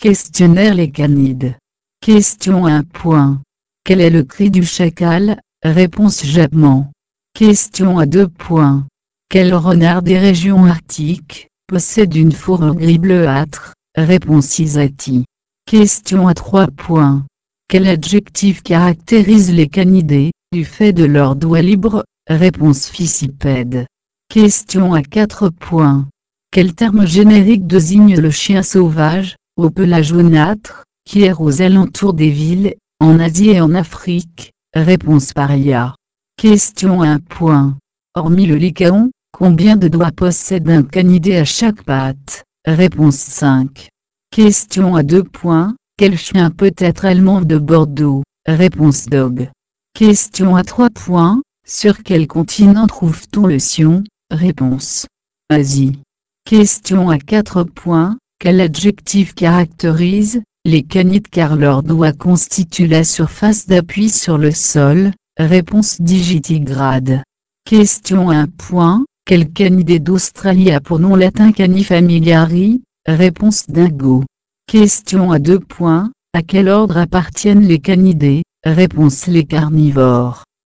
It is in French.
Questionnaire les canides. Question 1 point. Quel est le cri du chacal? Réponse jappement. Question à 2 points. Quel renard des régions arctiques possède une fourrure gris bleuâtre? Réponse Isati. Question à 3 points. Quel adjectif caractérise les canidés, du fait de leurs doigts libres? Réponse Ficipède. Question à 4 points. Quel terme générique désigne le chien sauvage, au pelage jaunâtre, qui erre aux alentours des villes, en Asie et en Afrique? Réponse Paria. Question 1 point. Hormis le lycaon, combien de doigts possède un canidé à chaque patte? Réponse 5. Question à 2 points. Quel chien peut être allemand de Bordeaux? Réponse Dog. Question à 3 points. Sur quel continent trouve-t-on le sion? Réponse Asie. Question à 4 points. Quel adjectif caractérise les canides car leurs doigts constituent la surface d'appui sur le sol? Réponse digitigrade. Question 1 point. Quel canidé d'Australie a pour nom latin Canifamiliari? Réponse Dingo. Question à 2 points. À quel ordre appartiennent les canidés? Réponse les carnivores.